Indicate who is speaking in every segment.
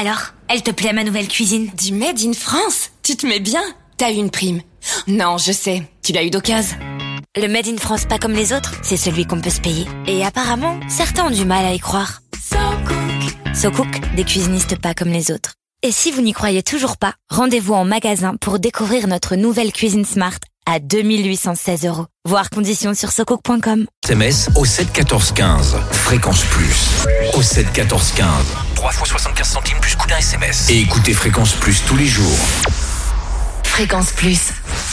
Speaker 1: Alors, elle te plaît ma nouvelle cuisine?
Speaker 2: Du Made in France? Tu te mets bien? T'as eu une prime? Non, je sais, tu l'as eu d'occasion.
Speaker 1: Le Made in France pas comme les autres, c'est celui qu'on peut se payer. Et apparemment, certains ont du mal à y croire. So Cook, des cuisinistes pas comme les autres. Et si vous n'y croyez toujours pas, rendez-vous en magasin pour découvrir notre nouvelle cuisine Smart à 2816 €. Voir conditions sur socook.com.
Speaker 3: SMS au 7 14 15. Fréquence Plus. Au 7 14 15. 3 fois 75 centimes plus coût d'un SMS. Et écoutez Fréquence Plus tous les jours.
Speaker 2: Fréquence Plus.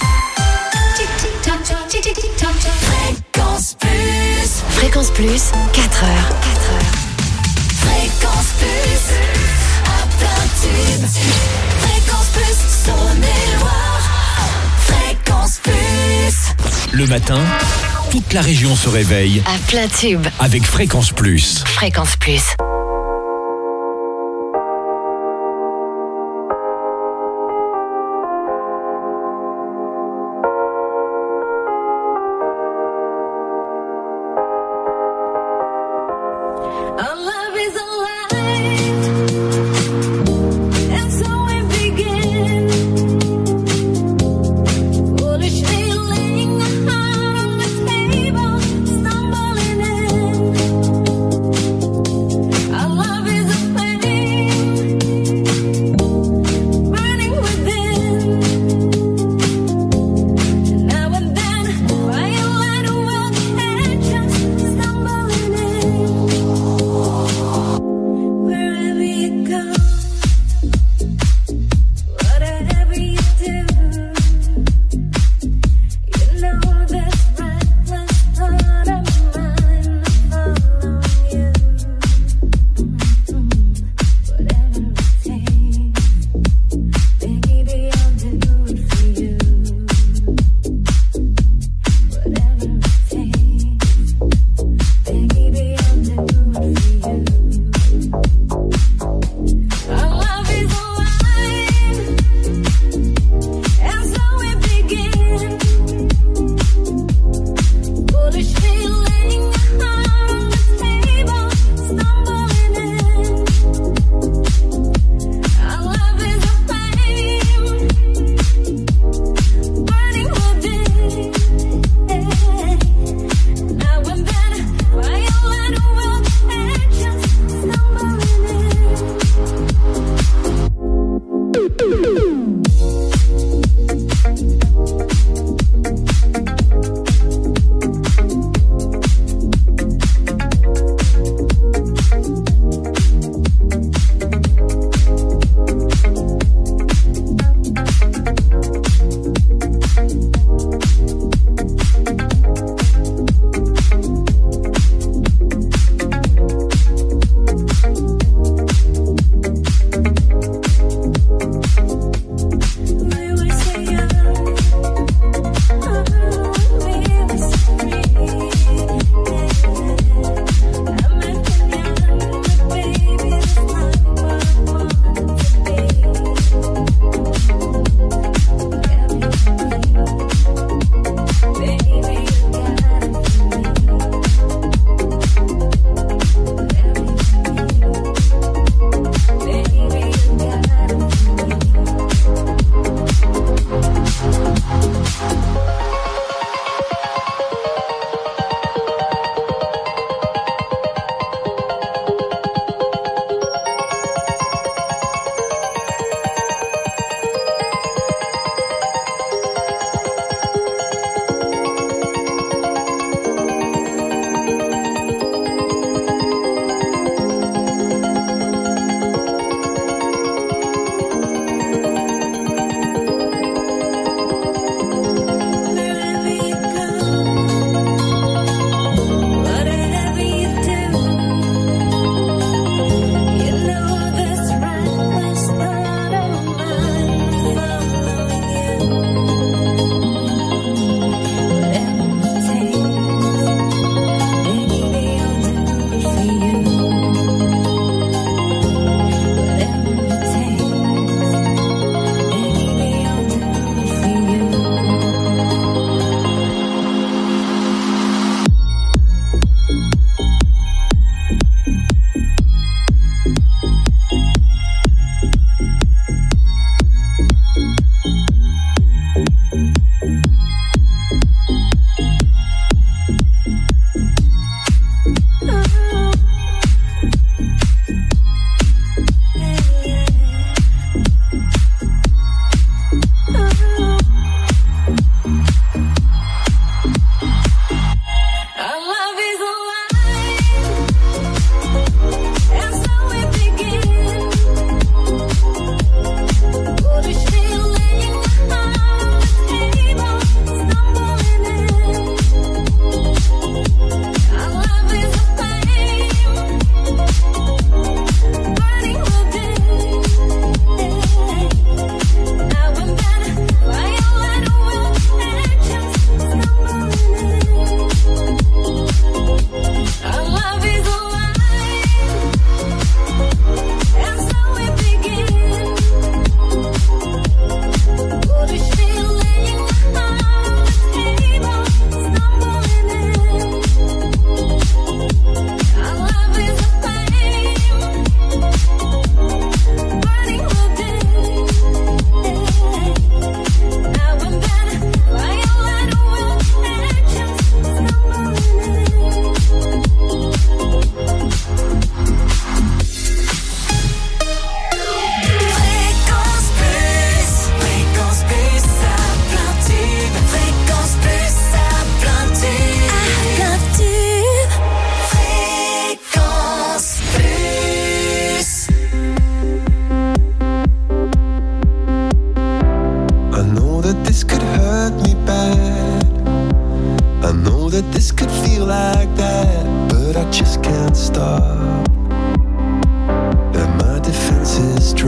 Speaker 2: Fréquence Plus. Fréquence Plus, 4 heures. Fréquence Plus, à plein tube. Fréquence Plus, Saône-et-Loire. Fréquence Plus.
Speaker 3: Le matin, toute la région se réveille
Speaker 2: À plein tube.
Speaker 3: avec Fréquence Plus.
Speaker 2: Fréquence Plus.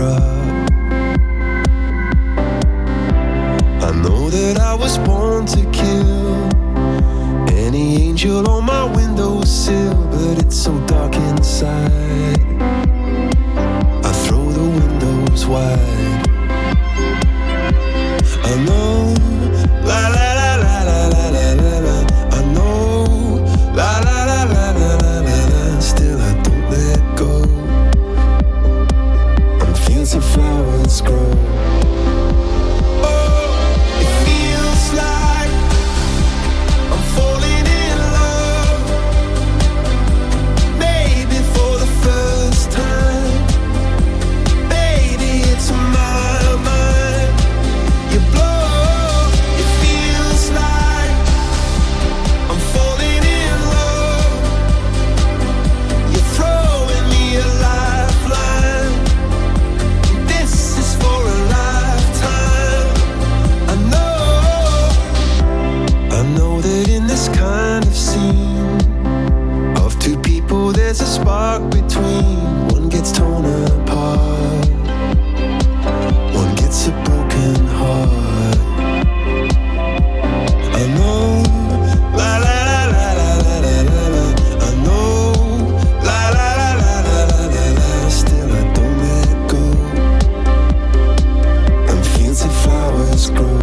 Speaker 4: drop. I know that I was born to kill. Any angel on my windowsill, but it's so dark inside. I throw the windows wide. I know, la la la la la la la la la. I know, la la la la la la la la. Still I don't let go. And fields of flowers grow. There's a spark between. One gets torn apart, one gets a broken heart. I know, la la la la la la la la la. I know, la la la la la la la la. Still I don't let go. And fields of flowers grow.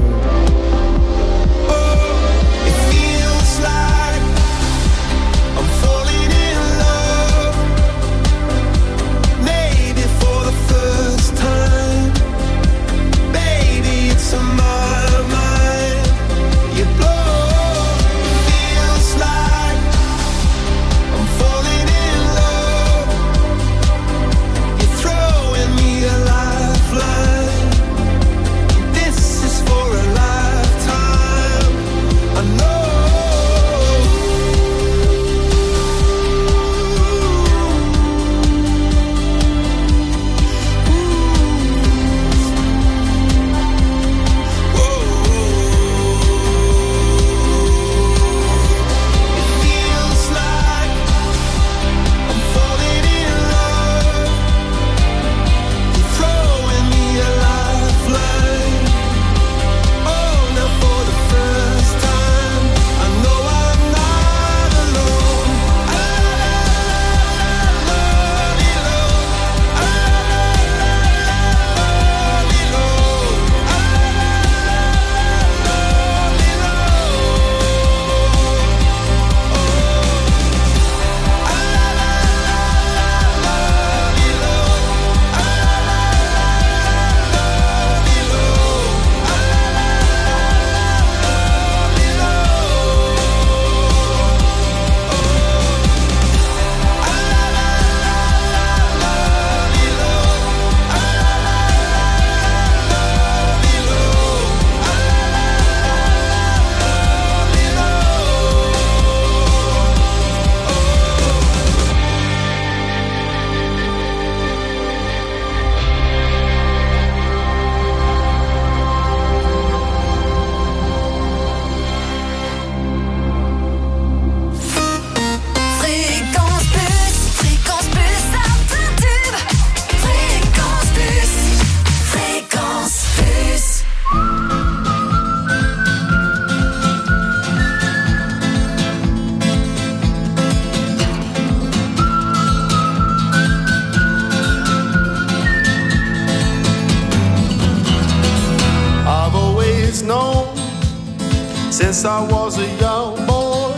Speaker 5: Since I was a young boy,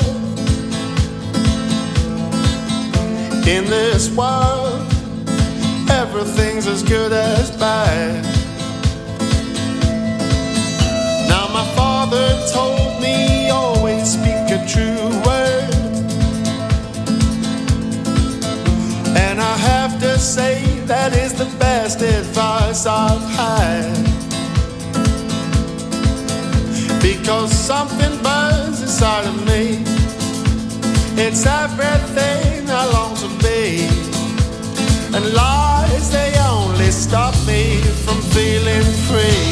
Speaker 5: in this world, everything's as good as bad. Now my father told me, always speak a true word, and I have to say that is the best advice I've had. Because something burns inside of me. It's everything I long to be. And lies, they only stop me from feeling free.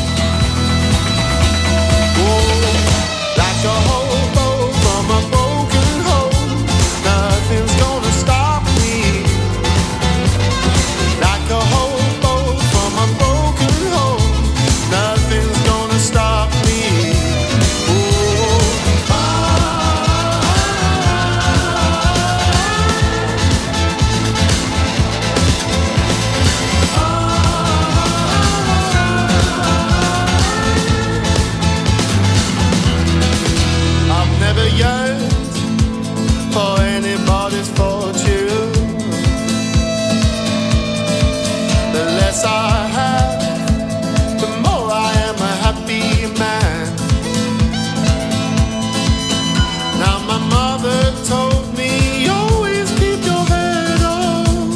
Speaker 5: Oh, like a hobo from a broken home, nothing's gonna stop me. Like a hobo less I have, the more I am a happy man. Now my mother told me, always keep your head on,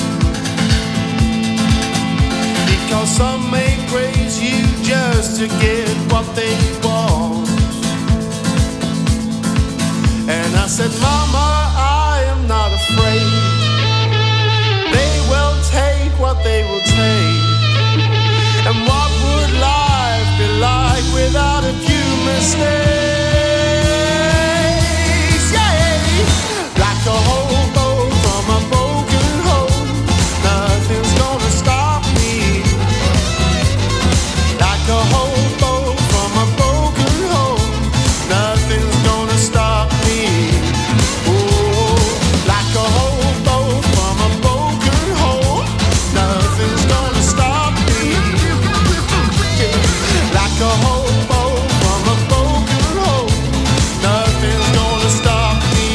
Speaker 5: because some may praise you just to get what they want. And I said, Mama, I am not afraid. They will take what they will take. And what would life be like without a few mistakes? Yeah, like a hobo from a broken home, nothing's gonna stop me. Like a hobo from a broken home, nothing's gonna stop me. Oh, like a hobo from a broken home, nothing's gonna stop me. Like a hobo from a broken home, nothing's gonna stop me.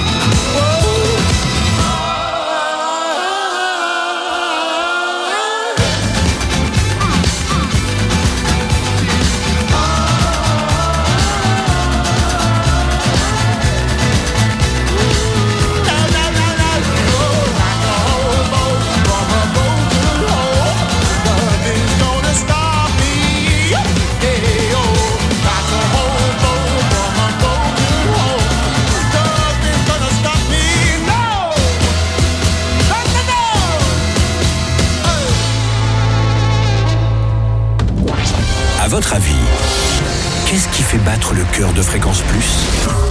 Speaker 3: À votre avis, qu'est-ce qui fait battre le cœur de Fréquence Plus ?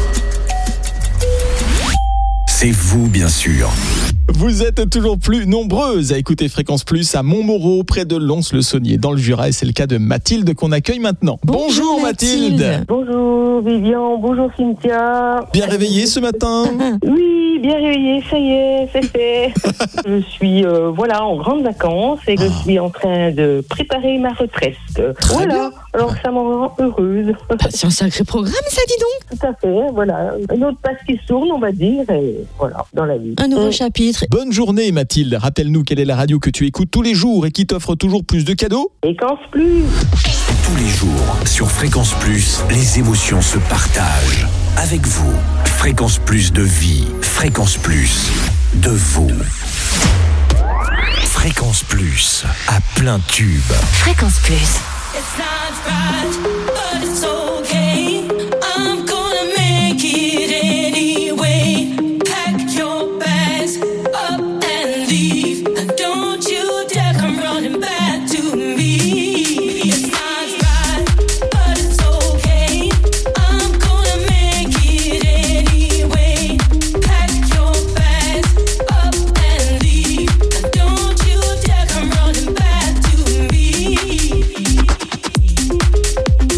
Speaker 3: C'est vous, bien sûr.
Speaker 6: Vous êtes toujours plus nombreuses à écouter Fréquence Plus à Montmoreau, près de Lons-le-Saunier, dans le Jura. Et c'est le cas de Mathilde qu'on accueille maintenant. Bonjour Mathilde.
Speaker 7: Bonjour Vivian, bonjour Cynthia.
Speaker 6: Bien réveillée ce matin ?
Speaker 7: Oui, bien réveillée, ça y est, c'est fait. Je suis en grandes vacances et je suis en train de préparer ma retraite.
Speaker 6: Très bien.
Speaker 7: Alors ça me rend heureuse.
Speaker 8: C'est un sacré programme, ça, dis donc.
Speaker 7: Tout à fait, voilà. Une autre page qui se tourne, on va dire, et voilà, dans la vie.
Speaker 8: Un nouveau chapitre.
Speaker 6: Bonne journée Mathilde. Rappelle-nous quelle est la radio que tu écoutes tous les jours et qui t'offre toujours plus de cadeaux.
Speaker 7: Fréquence Plus.
Speaker 3: Tous les jours, sur Fréquence Plus, les émotions se partagent. Avec vous, Fréquence Plus de vie, Fréquence Plus de vous. Fréquence Plus, à plein tube.
Speaker 1: Fréquence Plus.
Speaker 9: It's not right, but it's okay. I'm gonna make it anyway. Pack your bags up and leave. And don't you dare come running back to me. It's not right, but it's okay. I'm gonna make it anyway. Pack your bags up and leave. And don't you dare come running back to me.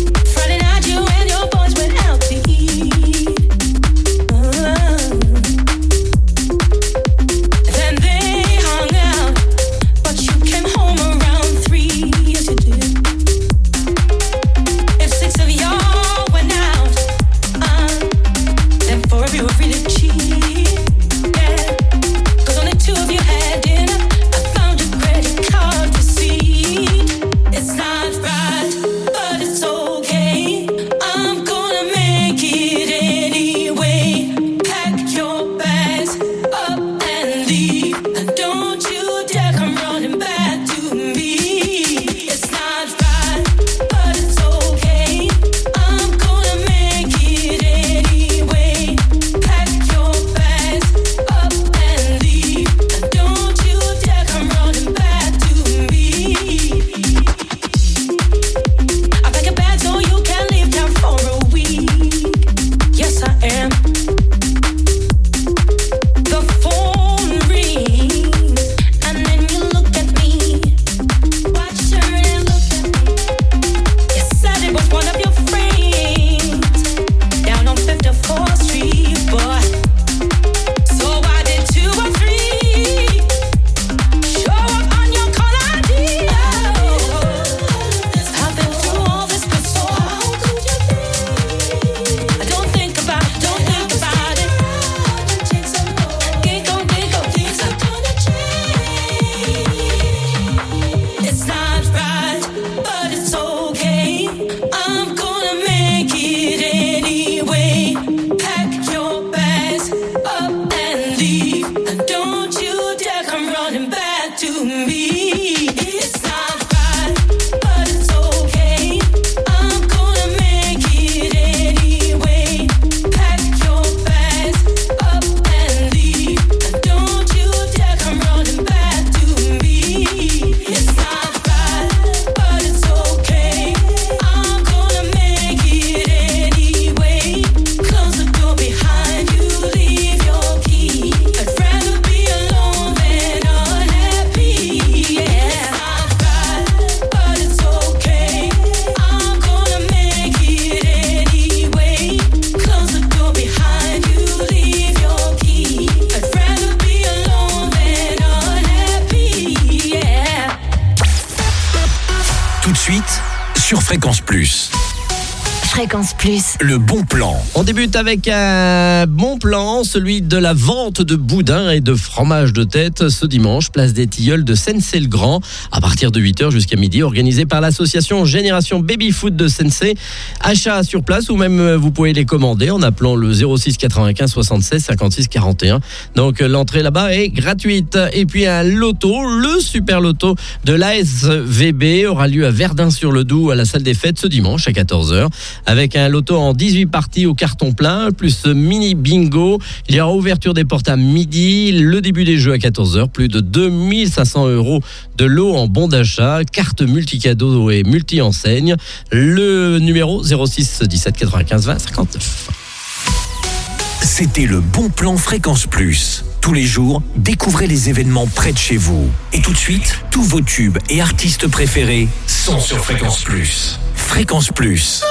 Speaker 3: tout de suite sur Fréquence Plus.
Speaker 1: Fréquence Plus.
Speaker 3: Le bon plan.
Speaker 10: On débute avec un bon plan, celui de la vente de boudins et de fromage de tête ce dimanche, place des Tilleuls de Sensey-le-Grand, à partir de 8h jusqu'à midi, organisé par l'association Génération Baby Food de Sensey. Achat sur place ou même vous pouvez les commander en appelant le 06 95 76 56 41. Donc l'entrée là-bas est gratuite. Et puis un loto, le super loto de l'ASVB aura lieu à Verdun-sur-le-Doubs à la salle des fêtes ce dimanche à 14h. Avec un loto en 18 parties au carton plein, plus mini bingo. Il y aura ouverture des portes à midi, le début des jeux à 14h, plus de 2500 € de lot en bon d'achat, carte multi-cadeaux et multi-enseigne. Le numéro 06 17 95 20 59.
Speaker 3: C'était le bon plan Fréquence Plus. Tous les jours, découvrez les événements près de chez vous. Et tout de suite, tous vos tubes et artistes préférés sont sur Fréquence Plus. Fréquence Plus.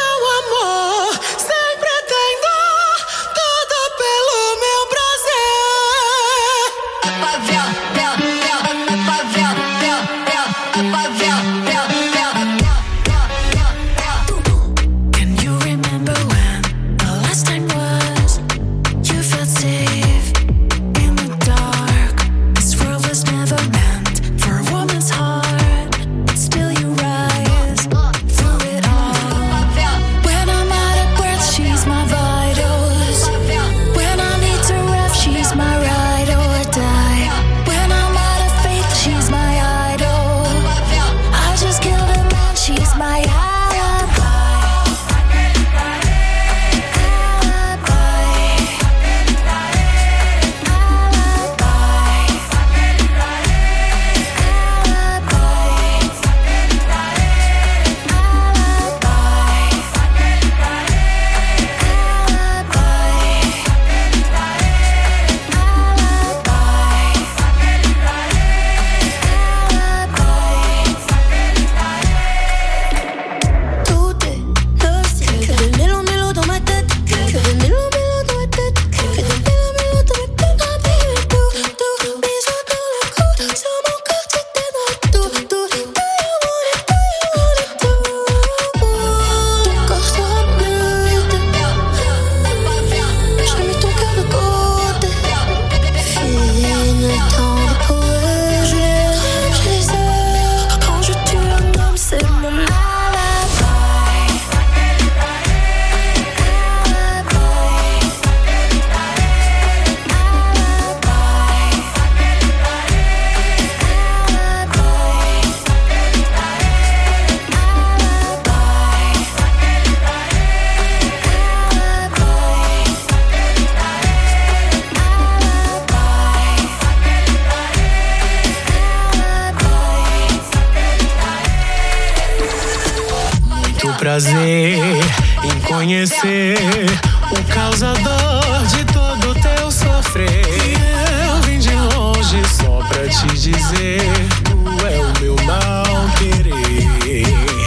Speaker 5: Prazer em conhecer o causador de todo teu sofrer. Eu vim de longe só pra te dizer, tu é o meu mal querer.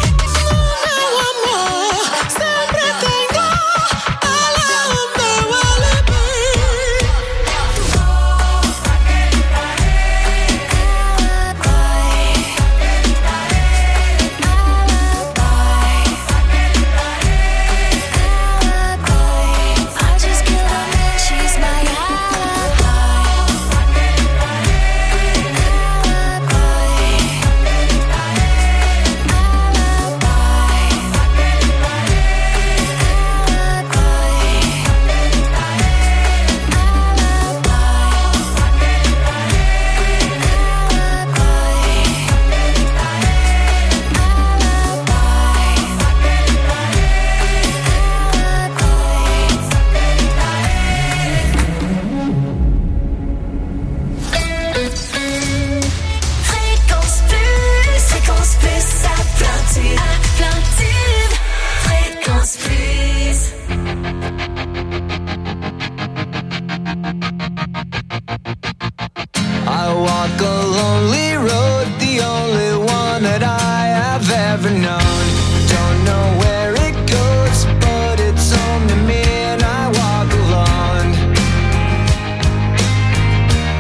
Speaker 5: Meu amor, sempre tem dor, ela é o meu alibi.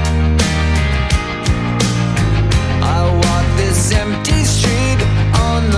Speaker 11: On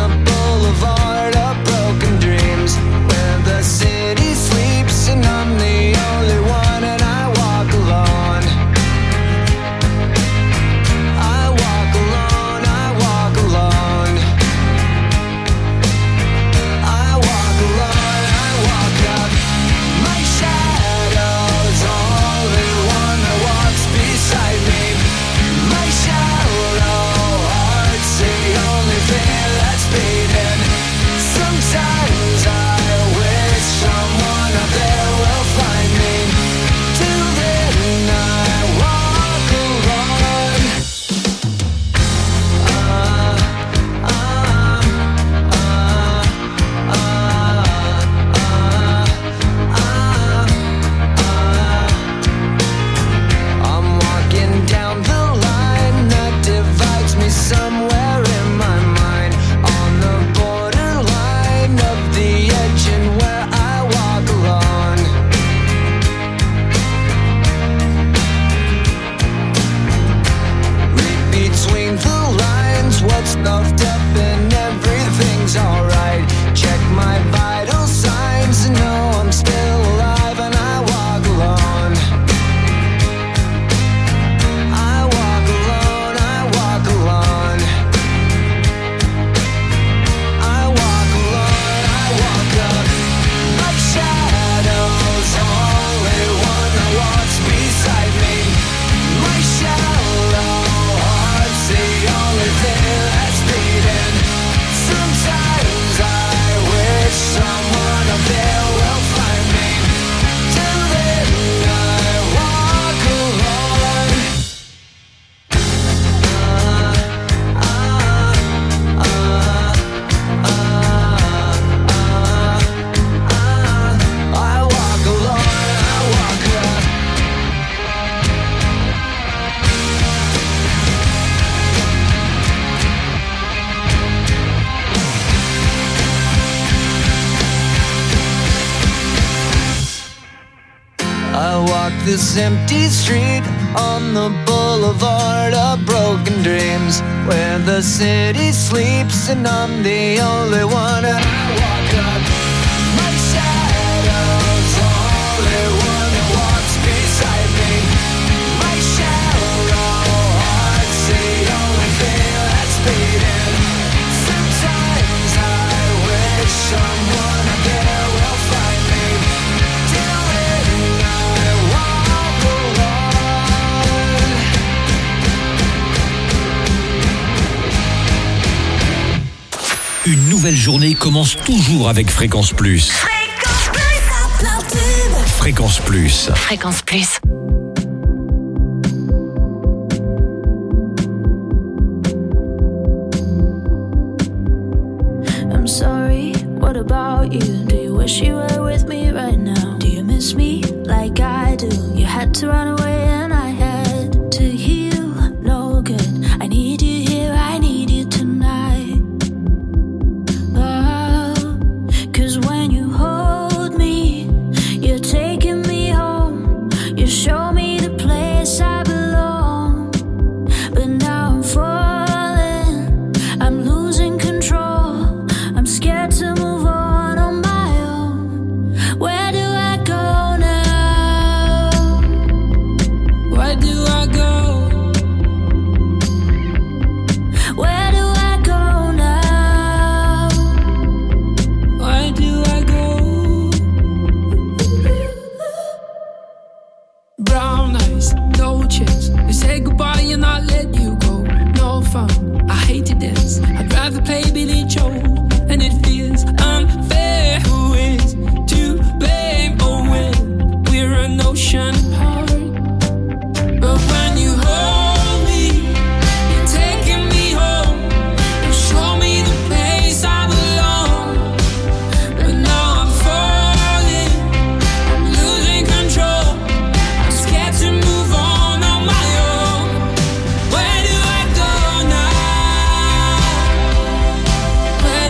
Speaker 11: loved up and everything's alright. Check my vital signs and know I'm still alive, and I walk alone. I walk alone, I walk alone. I walk alone, I walk up. My shadow's only one that walks beside me. My shallow heart's the only thing that's beating. Sometimes I wish someone up there will find me. Till then I walk alone. I walk alone, I walk up. I walk this empty street on the boulevard of broken dreams, where the city sleeps and I'm the only one. And I walk up. My shadow's only one that walks beside me. My shallow heart's the only thing that's beating. Sometimes I wish someone up there will find me. Till then I walk alone.
Speaker 3: Une nouvelle journée commence toujours avec Fréquence Plus. Fréquence Plus.
Speaker 1: Fréquence Plus.
Speaker 12: I'm sorry, what about you? Do you wish you were with me right now? Do you miss me like I do? You had to run away and I had to heal. No good, I need you here, I need you tonight. Oh, 'cause when you hold me, you're taking me home. You show me the place I belong. But now I'm falling, I'm losing control. I'm scared to move on my own. Where do I go now? Where do I go? Where do I go now? Where do I go?
Speaker 13: Brown eyes, no chance. You say goodbye and I let you go. No fun, I hate to dance. I'd rather play Billy Joe. And it feels unfair. Who is to blame? Oh, when we're an ocean apart. But when you hold me, you're taking me home. You show me the place I belong. But now I'm falling, I'm losing control. I'm scared to move on my own. Where do I go now? Where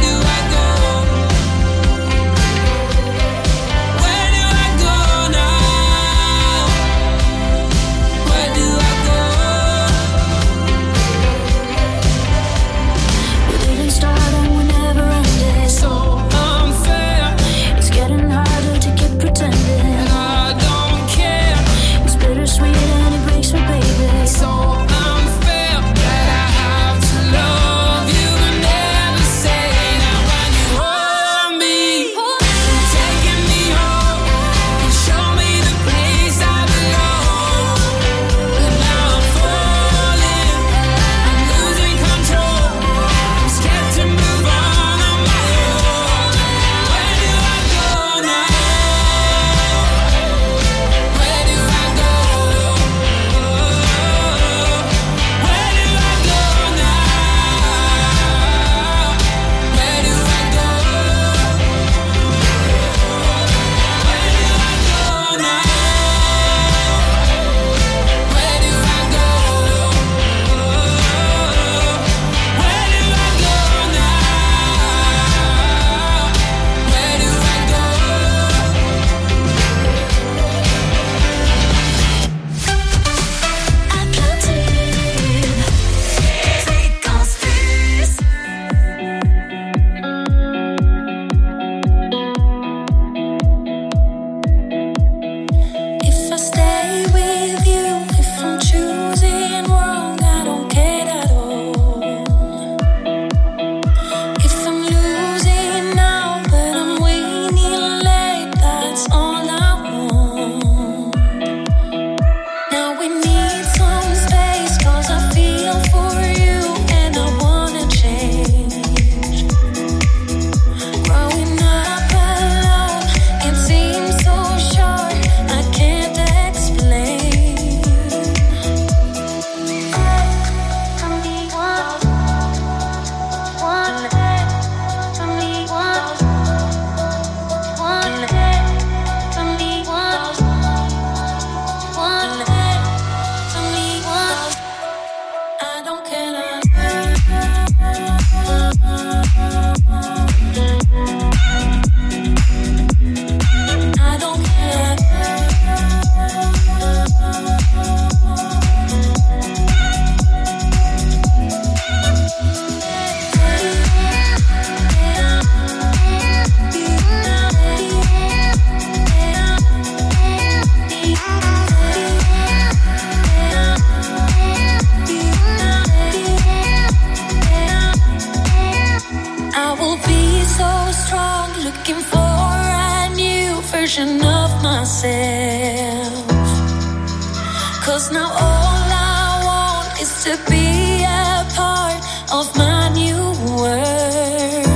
Speaker 12: version of myself. 'Cause now all I want is to be a part of my new world.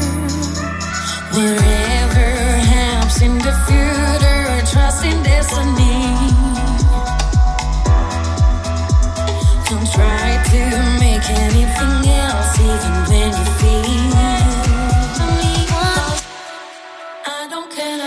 Speaker 12: Wherever happens in the future, trust in destiny. Don't try to make anything else, even when you feel I don't care.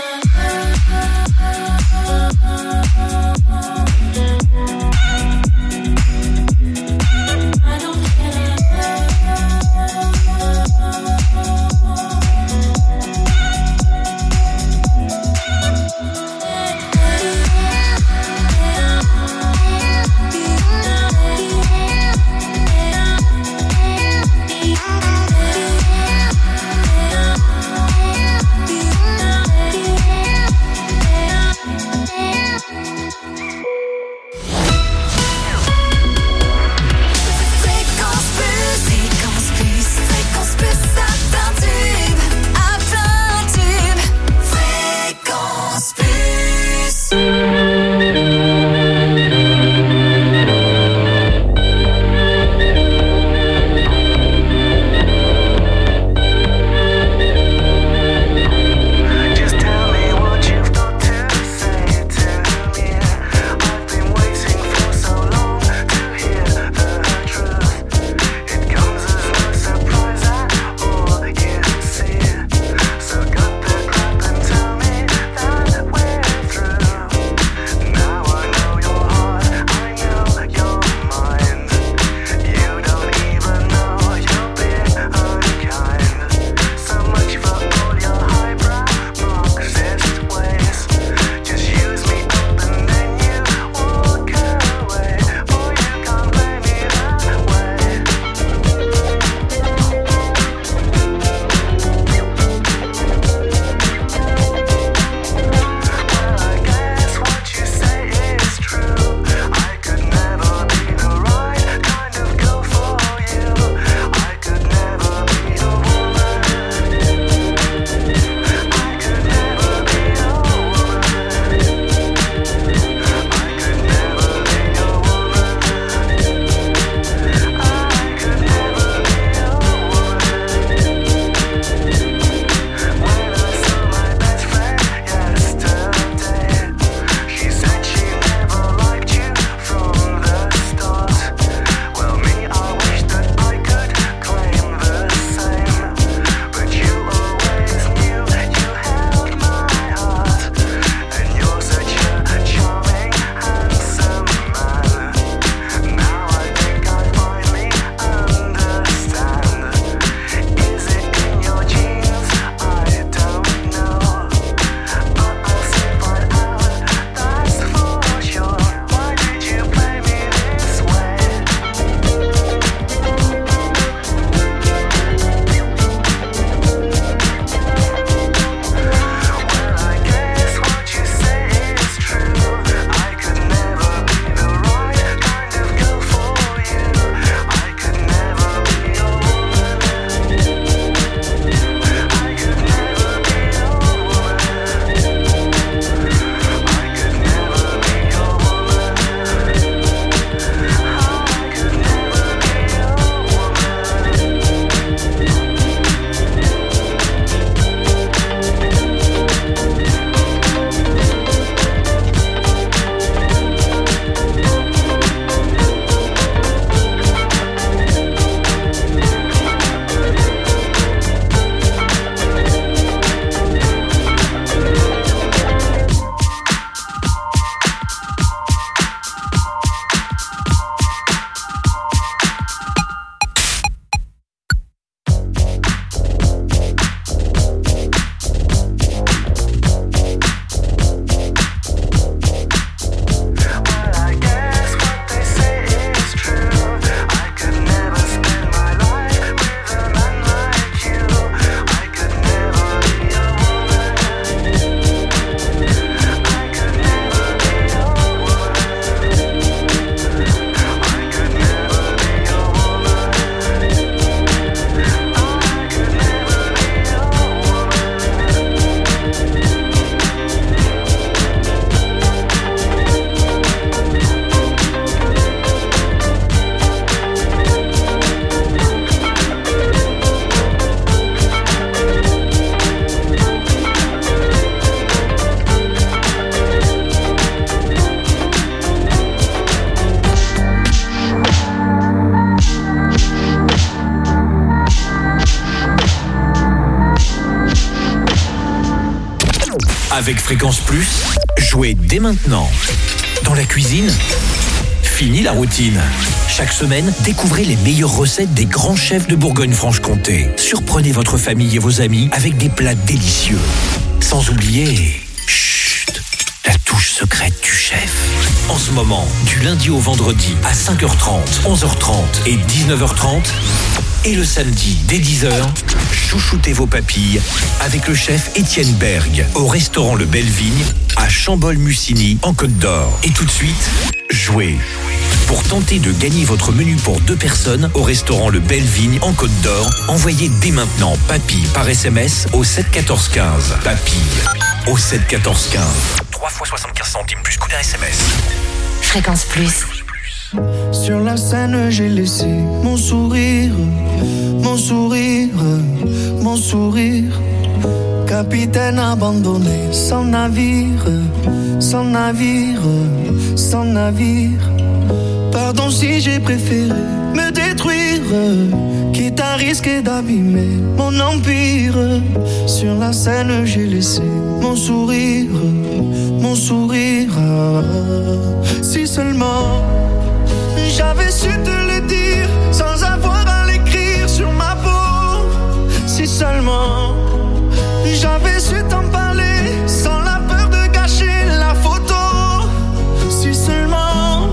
Speaker 3: Avec Fréquence Plus, jouez dès maintenant. Dans la cuisine, fini la routine. Chaque semaine, découvrez les meilleures recettes des grands chefs de Bourgogne-Franche-Comté. Surprenez votre famille et vos amis avec des plats délicieux. Sans oublier, chut, la touche secrète du chef. En ce moment, du lundi au vendredi à 5h30, 11h30 et 19h30. Et le samedi, dès 10h, chouchoutez vos papilles avec le chef Étienne Berg au restaurant Le Belle-Vigne à Chambol-Musigny en Côte d'Or. Et tout de suite, jouez pour tenter de gagner votre menu pour 2 personnes au restaurant Le Belle-Vigne en Côte d'Or. Envoyez dès maintenant papilles par SMS au 7 14 15. Papilles au 7 14 15. 3 fois 75 centimes plus coût d'un SMS.
Speaker 1: Fréquence Plus.
Speaker 11: Sur la scène, j'ai laissé mon sourire, mon sourire, mon sourire. Capitaine abandonné, sans navire, sans navire, sans navire. Pardon si j'ai préféré me détruire, quitte à risquer d'abîmer mon empire. Sur la scène, j'ai laissé mon sourire, mon sourire. Si seulement j'avais su te le dire sans avoir à l'écrire sur ma peau. Si seulement j'avais su t'en parler sans la peur de gâcher la photo. Si seulement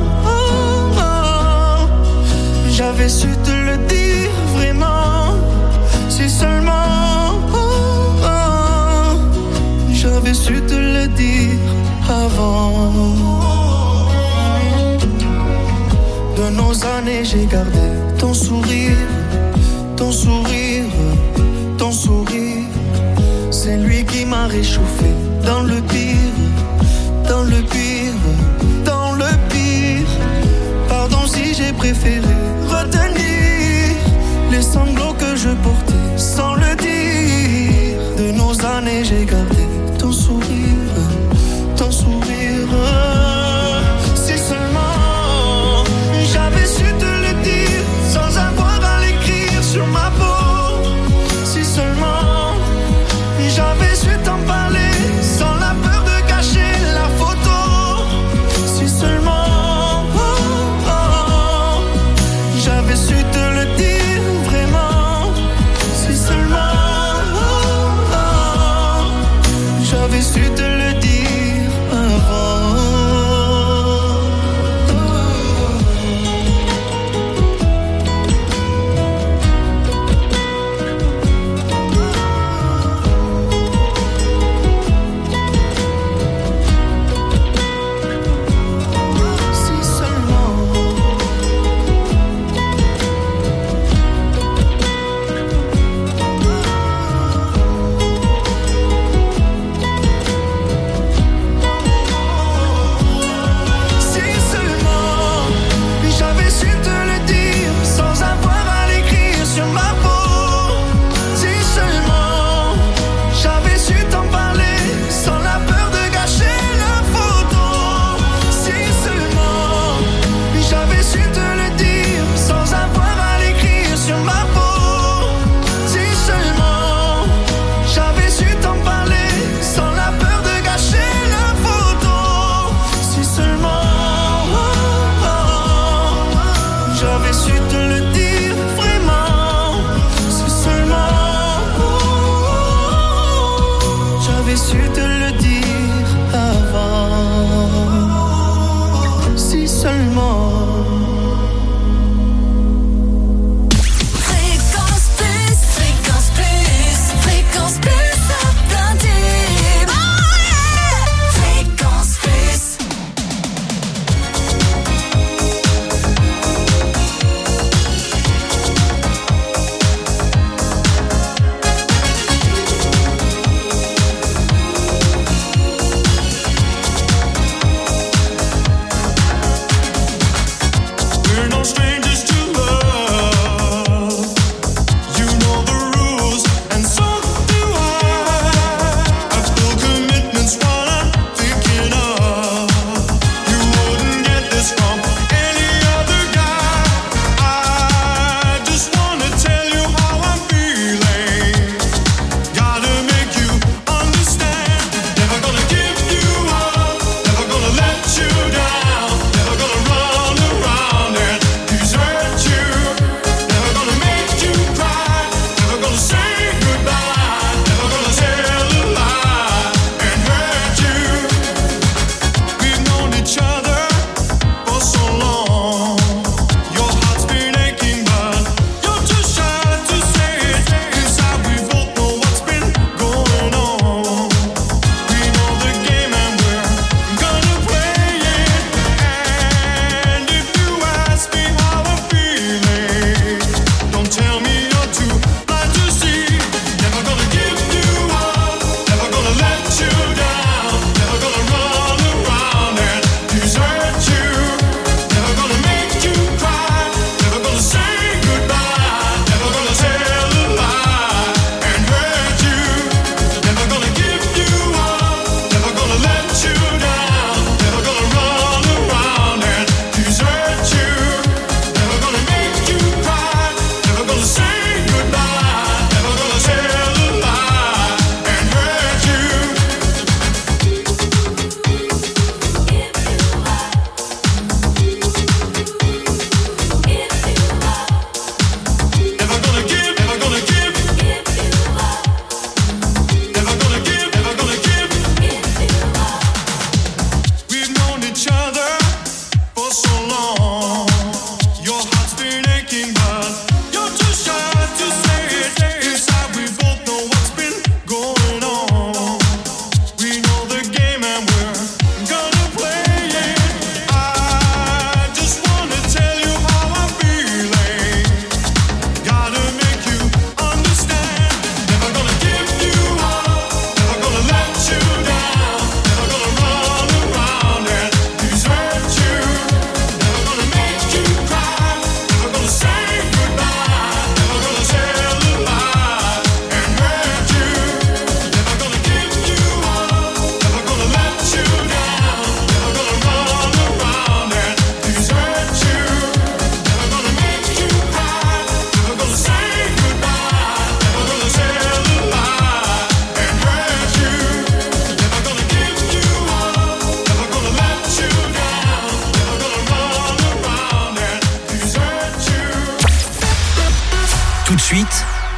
Speaker 11: j'avais su te le dire vraiment. Si seulement j'avais su te le dire avant. De nos années, j'ai gardé ton sourire, ton sourire, ton sourire. C'est lui qui m'a réchauffé dans le pire, dans le pire, dans le pire. Pardon si j'ai préféré retenir les sanglots que je portais sans le dire. De nos années, j'ai gardé ton sourire, ton sourire. Si seulement j'avais su te le dire sans avoir à l'écrire sur ma peau. Si seulement j'avais su t'en parler sans la peur de gâcher la photo. Si seulement j'avais su te le dire vraiment.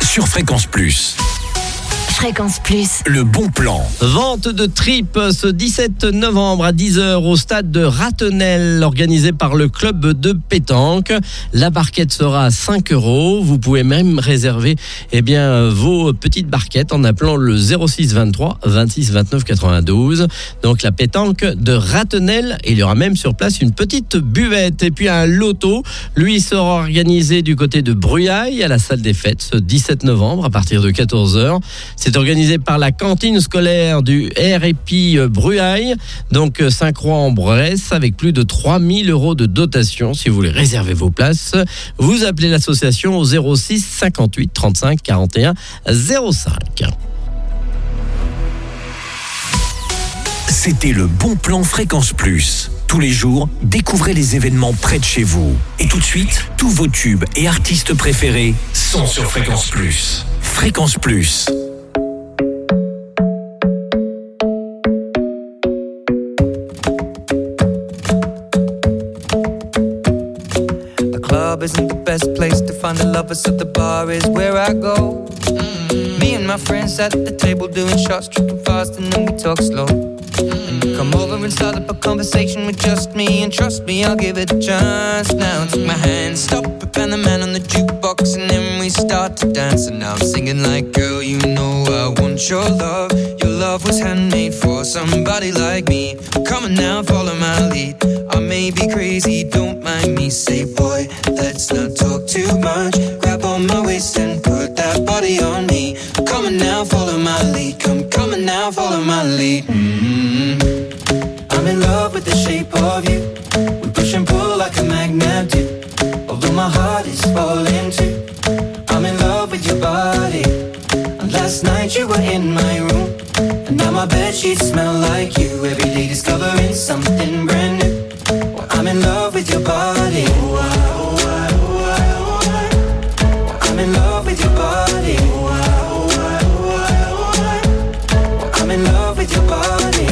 Speaker 3: sur Fréquence Plus.
Speaker 1: Fréquence Plus.
Speaker 3: Le bon plan.
Speaker 10: Vente de tripes ce 17 novembre à 10h au stade de Ratenel, organisé par le club de pétanque. La barquette sera à 5 €. Vous pouvez même réserver vos petites barquettes en appelant le 06 23 26 29 92. Donc la pétanque de Ratenel. Il y aura même sur place une petite buvette. Et puis un loto, lui, sera organisé du côté de Bruaille à la salle des fêtes ce 17 novembre à partir de 14h. C'est organisé par la cantine scolaire du REP Bruaille, donc Saint-Croix-en-Bresse, avec plus de 3 000 € de dotation. Si vous voulez réserver vos places, vous appelez l'association au 06 58 35 41 05.
Speaker 3: C'était le bon plan Fréquence Plus. Tous les jours, découvrez les événements près de chez vous. Et tout de suite, tous vos tubes et artistes préférés sont sur Fréquence Plus. Fréquence Plus.
Speaker 11: Isn't the best place to find the lovers, so the bar is where I go. Me and my friends at the table doing shots, tripping fast, and then we talk slow. Come over and start up a conversation with just me, and trust me, I'll give it a chance. Now take my hand, stop it, and the man on the jukebox, and then we start to dance. And now I'm singing like, girl, you know I want your love. Your love was handmade for somebody like me. Come on now, follow my lead. I may be crazy, don't mind me. Say, boy, let's not talk too much. Grab on my waist and put that body on me. Come on now, follow my lead. Come on now, follow my lead. I'm in love with the shape of you. We push and pull like a magnet do. Although my heart is falling too. I'm in love with your body. And last night you were in my room. And now my bedsheets smell like you. Every day discovering something brand new. I'm in love with your body. I'm in love with your body. I'm in love with your body.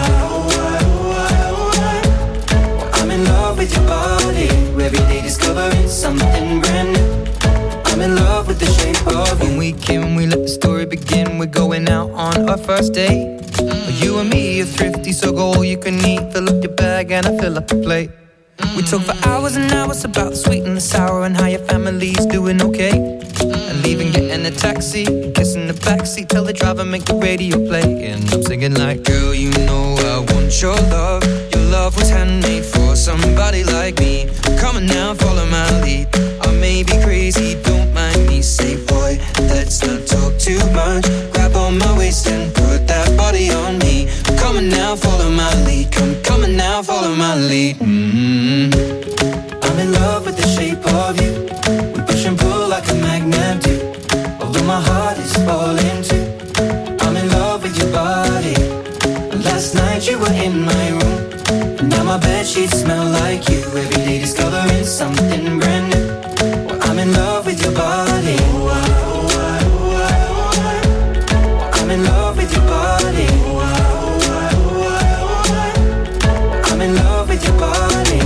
Speaker 11: I'm in love with your body. Every day discovering something brand new. I'm in love with the shape of you. When we came, we let the story begin. We're going out on our first date. You and me are thrifty, so go all you can eat. Fill up your bag and I fill up the plate. We talk for hours and hours about the sweet and the sour and how your family's doing okay. And leaving, getting a taxi, kissing the backseat, tell the driver make the radio play. And I'm singing like, girl, you know I want your love. Your love was handmade for somebody like me. Come on now, follow my lead. I may be crazy, don't mind me. Say, boy, let's not talk too much. Grab on my waist and put that body on me. Come on now, follow my lead. Come on now, follow my lead. I'm in love with the shape of you. We push and pull like a magnet do. Although my heart is falling too. I'm in love with your body. Last night you were in my room. And now my bedsheets smell like you. Every day discovering something brand new. I'm in love with your body. I'm in love with your body. I'm in love with your body.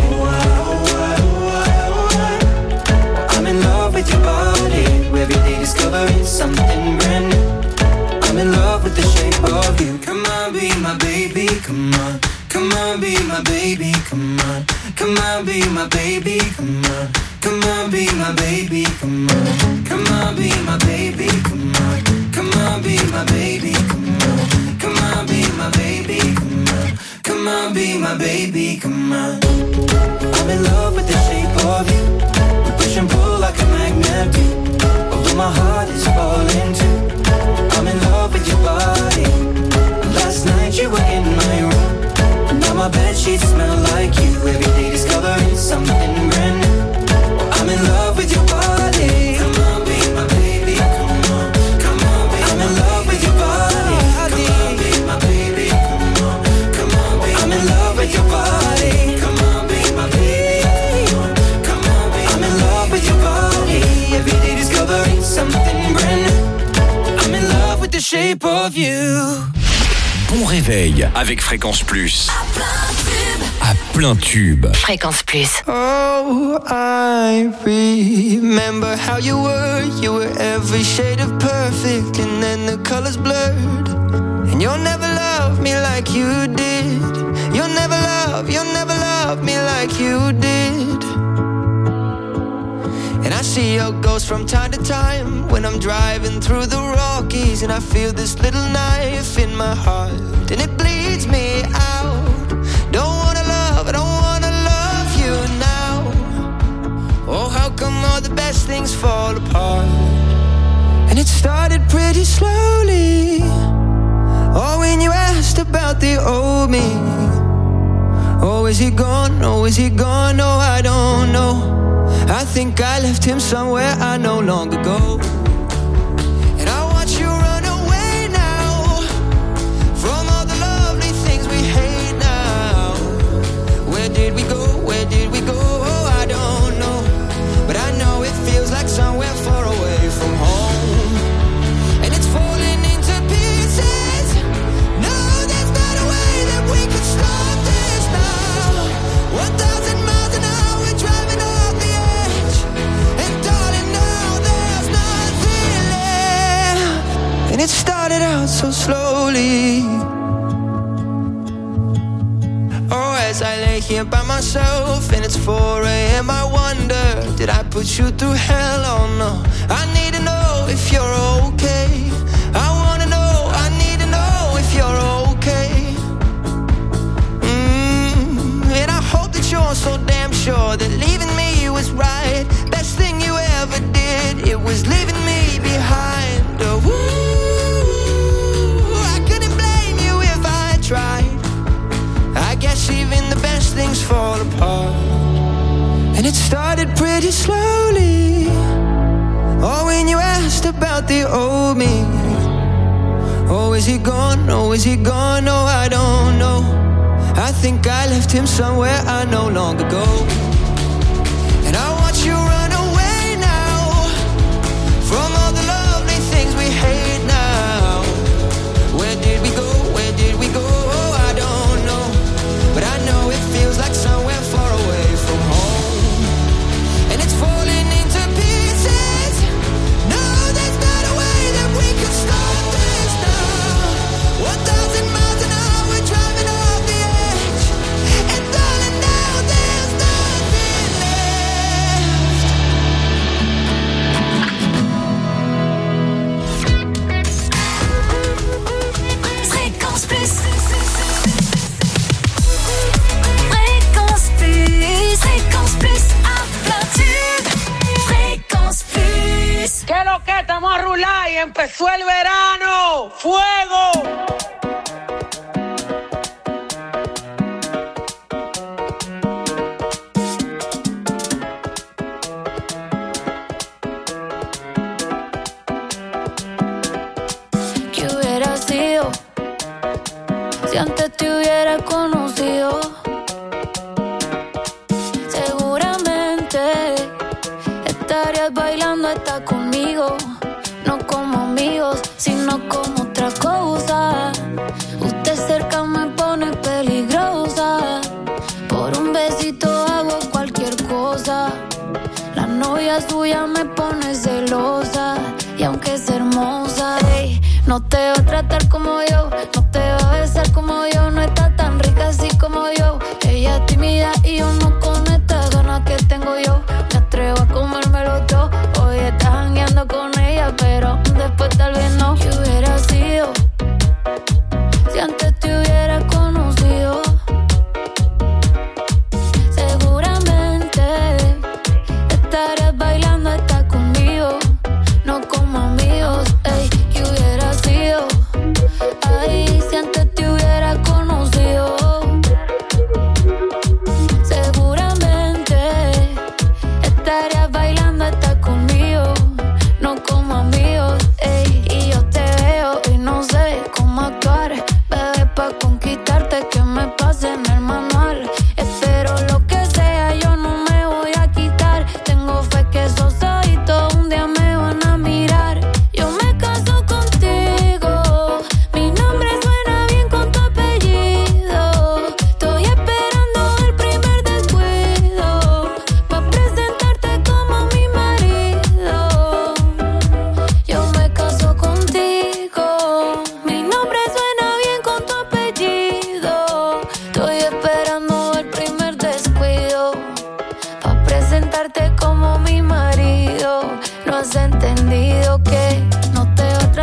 Speaker 11: I'm in love with your body. Every day discovering something brand new. I'm in love with the shape of you. Come on, be my baby, come on. Come on, be my baby, come on. Come on, be my baby, come on. Come on, be my baby, come on. Come on, be my baby, come on. Come on, be my baby, come on. Come on, be my baby, come on. Come on, be my baby, come on. I'm in love with the shape of you. We push and pull like a magnet do. Although my heart is falling too. I'm in love with your body. Last night you were in my room. And now my bedsheets smell like you. Every day discovering something brand new. I'm in love with your body. Come on, be my baby. Come on, come on, be I'm in love with your body. Come on, be my baby. Come on, come on, be I'm in love with your body. Come on, be my baby. Come on, be I'm in love with your body. Every day discovering something brand new. I'm in love with the shape of you.
Speaker 3: bon réveil avec Fréquence Plus. À plein tube.
Speaker 2: Fréquence Plus.
Speaker 11: Oh, I remember how you were every shade of perfect, and then the colors blurred. And you'll never love me like you did. You'll never love me like you did. And I see your ghost from time to time when I'm driving through the Rockies, and I feel this little knife in my heart, and it bleeds me out. I don't wanna love you now. Oh, how come all the best things fall apart? And it started pretty slowly. Oh, when you asked about the old me. Oh, is he gone? Oh, is he gone? Oh, I don't know. I think I left him somewhere I know long ago. And I watch you run away now from all the lovely things we hate now. Where did we go? Where did we go? Oh, I don't know. But I know it feels like somewhere far away from home. And it's falling into pieces. No, there's not a way that we could stop this now. 1,000 miles an hour, we're driving off the edge. And darling, now there's nothing left. And it started out so slowly. Oh, as I lay here by myself and it's 4 a.m. I wonder, did I put you through hell? Oh no, I need to know if you're okay. I wanna know, I need to know if you're okay. And I hope that you're so damn sure that leaving me was right. Best thing you ever did, it was leaving me behind. Oh, I couldn't blame you if I tried. I guess even the best things fall apart. And it started pretty slowly. Oh, when you asked about the old me. Oh, is he gone? Oh, is he gone? Oh, I don't know. I think I left him somewhere I know long ago. And I watch you run away now from all the lovely things we hate now. Where did we go? Where did we go? Oh, I don't know. But I know it feels like somewhere far away from home. And it's falling into pieces. No, there's not a way that we can stop this now. 1,000 miles an hour, we're driving off the edge. And darling, now there's nothing left.
Speaker 12: Fréquence Plus. Fréquence Plus. Fréquence Plus. À plein tube. Fréquence Plus.
Speaker 14: ¿Qué lo que? Estamos a rular y empezó el verano. ¡Fuego!
Speaker 12: ¿Qué hubiera sido si antes te hubiera conocido? Seguramente estarías bailando hasta conmigo. No como amigos, sino como otra cosa. Usted cerca me pone peligrosa. Por un besito hago cualquier cosa. La novia suya me pone celosa. Y aunque es hermosa, ey, no te va a tratar como yo, no te va a besar como yo, no está tan rica así como yo. Ella es tímida y yo no con estas ganas que tengo yo. Me atrevo a comérmelo todo. Hoy estás jangueando con ella, pero después tal vez no. ¿Qué hubiera sido si antes te hubiera conocido? Seguramente estarías bailando hasta conmigo. No como amigos, ey, ¿qué hubiera sido? Ay, si antes te hubiera conocido.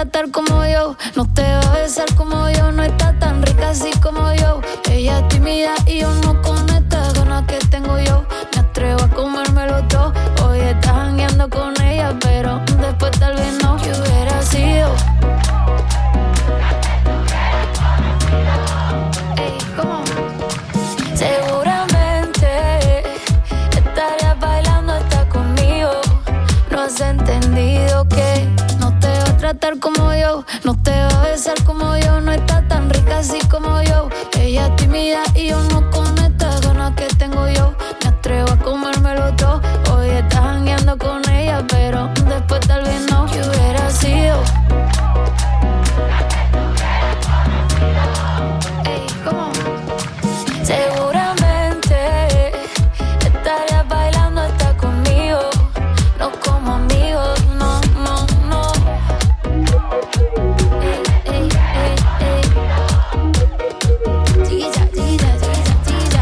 Speaker 12: tratar como yo, no te va a besar como yo, no está tan rica así como yo. Ella es tímida y yo no con estas ganas que tengo yo. Me atrevo a comerme los dos. Hoy estás jangueando con ella, pero después tal vez no. ¿Qué hubiera sido? Ey, ¿cómo? Seguramente estarías bailando hasta conmigo. No has entendido que no te va a tratar como yo, no te va a besar como yo, no está tan rica así como yo. Ella es tímida y yo no con estas ganas que tengo yo. Me atrevo a comerme los dos. Hoy estás jangueando con ella, pero después tal vez no. ¿Qué hubiera sido? Ey, ¿cómo? Seguramente estarías bailando hasta conmigo, no como amigos, no, no, no. Ey, ey, ey, ey. Chiquilla, chiquilla, chiquilla, chiquilla.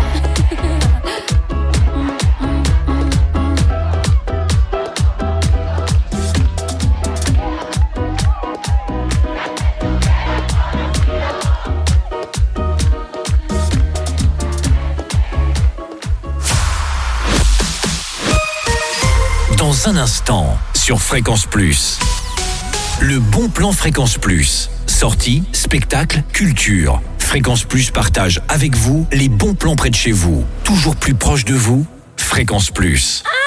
Speaker 3: Dans un instant, sur Fréquence Plus. Le bon plan Fréquence Plus. Sortie, spectacle, culture. Fréquence Plus partage avec vous les bons plans près de chez vous. Toujours plus proche de vous, Fréquence Plus.